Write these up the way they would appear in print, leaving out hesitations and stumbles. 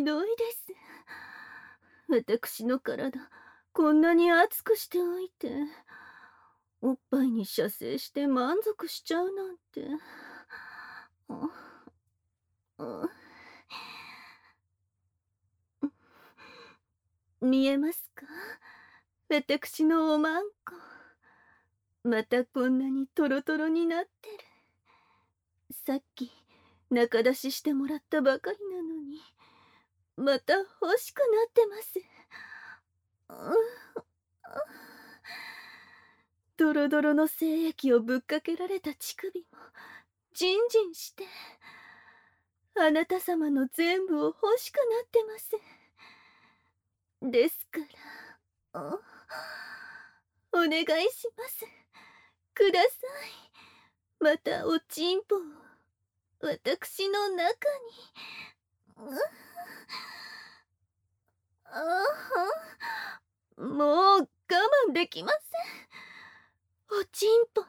どいです。私の体、こんなに熱くしておいて、おっぱいに射精して満足しちゃうなんて。ああ見えますか？私のおまんこ。またこんなにトロトロになってる。さっき中出ししてもらったばかりなのに、また欲しくなってます。ドロドロの精液をぶっかけられた乳首もジンジンして、あなた様の全部を欲しくなってます。ですから、お願いします。ください。またおちんぽを私の中に。もう我慢できません。おちんぽ。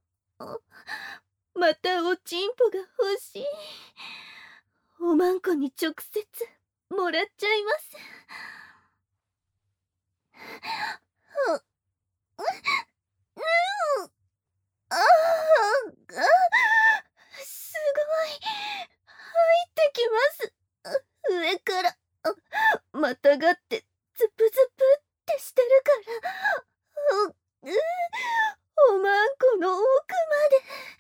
またおちんぽが欲しい。おまんこに直接もらっちゃいます。すごい入ってきます。上からまたがってズプズプってしてるから、おまんこの奥まで。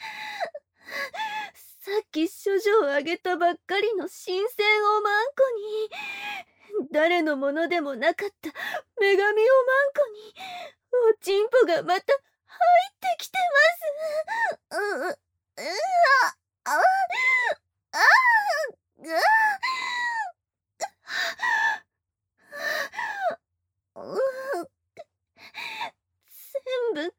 さっき処女をあげたばっかりの新鮮おまんこに、誰のものでもなかった女神おまんこに、おちんぽがまた入ってきてます。全部入った。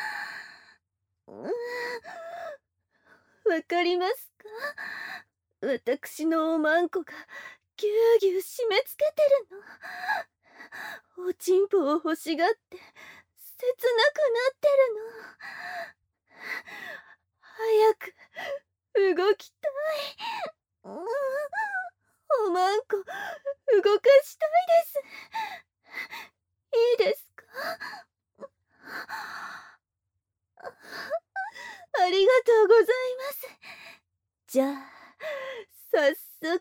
わかりますか？私のおまんこがぎゅうぎゅう締め付けてるの。おちんぽを欲しがって切なくなってるの。早く動きたい。おまんこ動かしたいです。いいですか？ありがとうございます。じゃあ早速。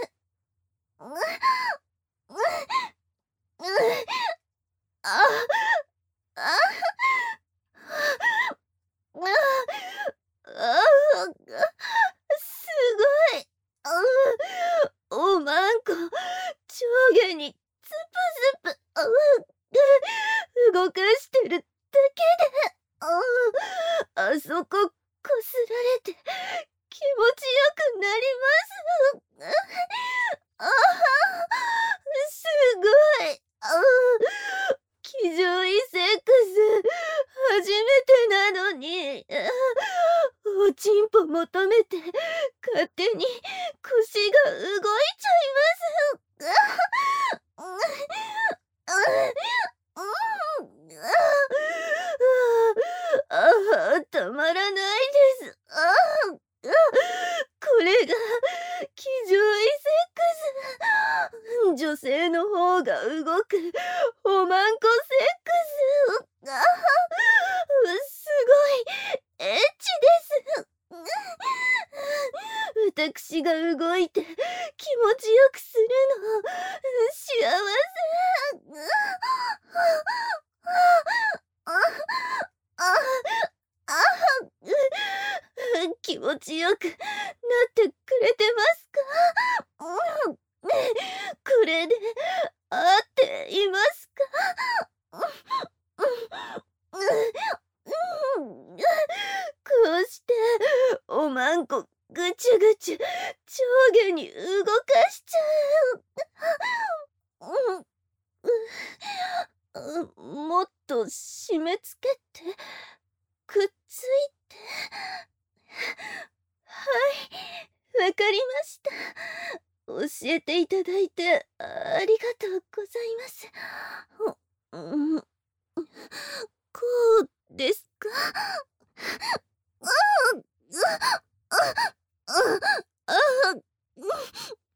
すごい。おまんこ上下にズプズプ動かしてるだけで、あそここすられて気持ちよくなります。すごい。騎乗位セックス初めてなのに、おちんぽ求めて勝手に腰が動いちゃいます。たまらないです。これが騎乗位セックス。女性の方が動くおまんこセックス。すごいエッチです。私が動いて気持ちよくするの幸せ。気持ちよくなってくれてますか？これで合っていますか？こうしておまんこぐちゅぐちゅ上下に動かしちゃう。もっと締め付けてくっついて。はい、わかりました。教えていただいてありがとうございます。うん、こうですか？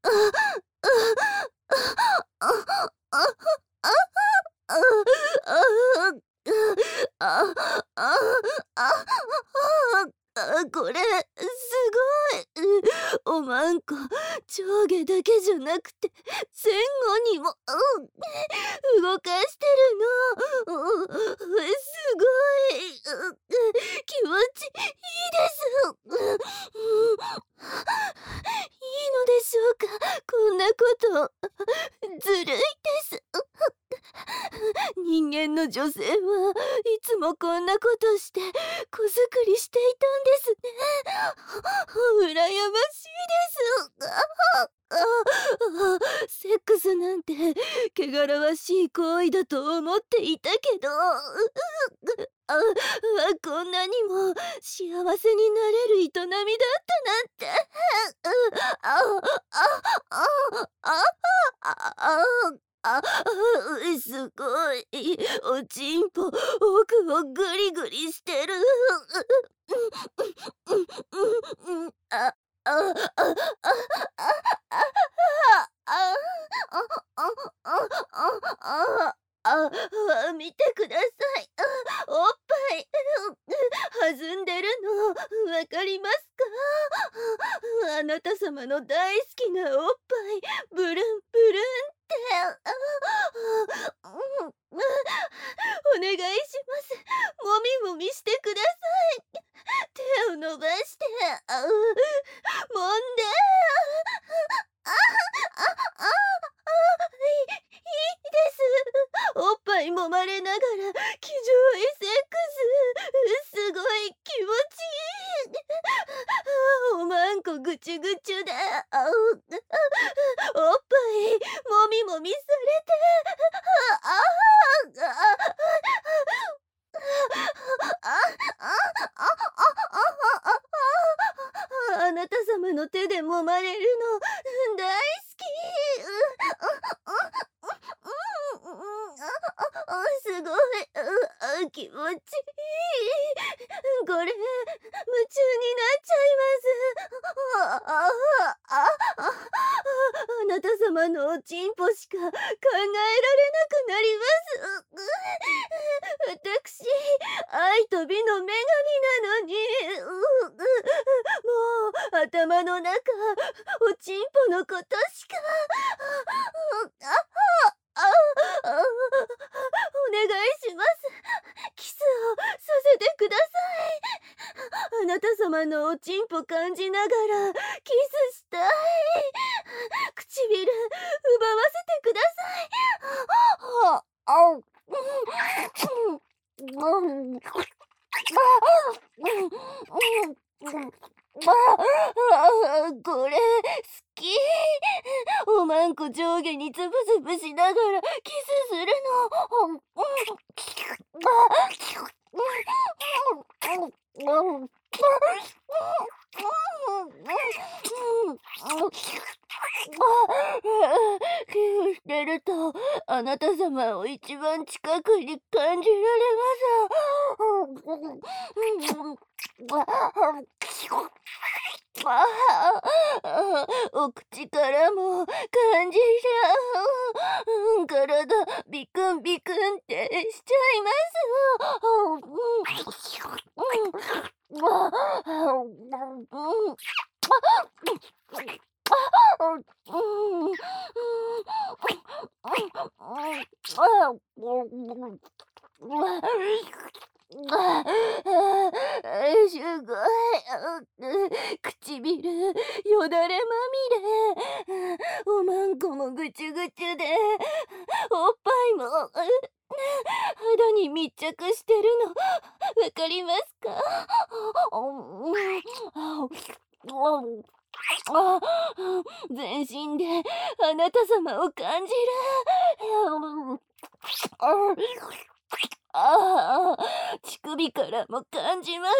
これすごい。おまんこ上下だけじゃなくて前後にも、動かしてるの。すごい。気持ちいいです。いいのでしょうか、こんなこと。ずるいです。人間の女性はいつもこんなことして子作りしていたんですね。羨ましいです。セックスなんて汚らわしい行為だと思っていたけど、こんなにも幸せになれる営みだったなんて。すごい。おちんぽ奥をグリグリしてる。あ、あ、あ、あ、あ、見てください。おっぱい。弾んでるのわかりますか？あなた様の大好きなおっぱい、ブルンブルンって。お願いします。もみもみしてください。手を伸ばして、揉んで。いいです。おっぱい揉まれながら気上位セックス。すごい気持ちいい。おまんこぐちゅぐちゅで、おっぱいもみもみされて、あなた様の手で揉まれるの大好き。すごい。気持ちいい。これ夢中になっちゃいます。あなた様のおちんぽしか考えられなくなります。私愛と美の女神なのに。もう頭の中おちんぽのことしか。お願いします。キスをさせてください。あなた様のおちんぽ感じながらキスしたい。唇奪わせてください。これ好き。おまんこ上下にズブズブしながらキスするの。してるとあなた様を一番近くに感じられます。お口からも感じちゃう。体ビクンビクンってしちゃいますすごい。唇よだれまみれ。おまんこもぐちゅぐちゅで、おっぱいも肌に密着してるのわかりますか？全身であなた様を感じる。乳首からも感じます。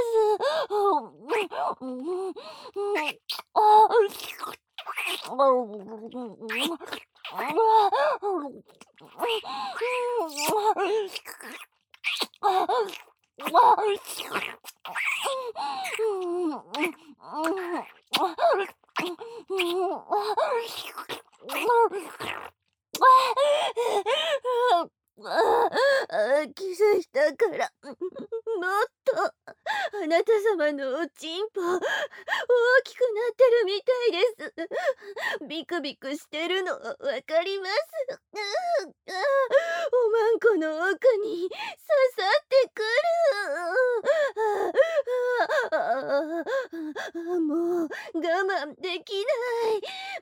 あなた様のおちんぽ大きくなってるみたいです。ビクビクしてるのわかります。おまんこの奥に刺さってくる。もう我慢できない。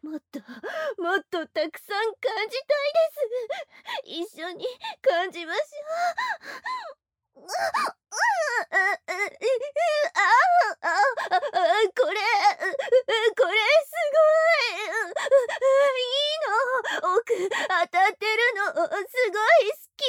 もっともっとたくさん感じたいです。一緒に感じましょう。これすごい。いいの。奥当たってるのすごい好き。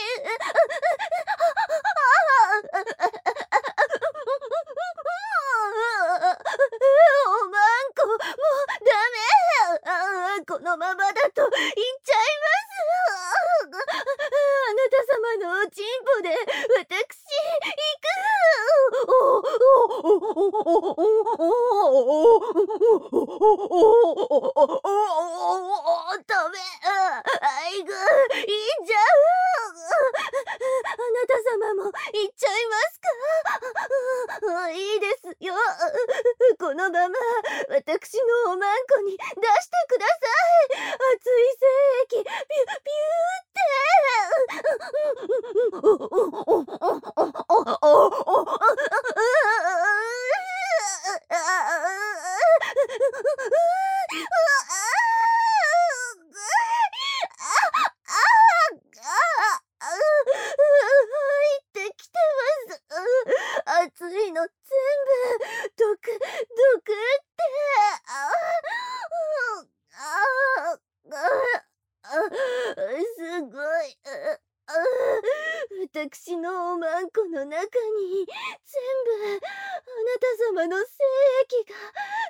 おまんこもうダメ。このままだと行っちゃいます。あなた様のおちんぽで私ダメ。あいぐ、いっちゃう。あなた様も行っちゃいますか？いいですよ。このまま私のおまんこに出してください。熱い精液ピュピ入ってきてます。熱いの全部毒ってすごい。私のおまんこの中に全部あなた様の精液が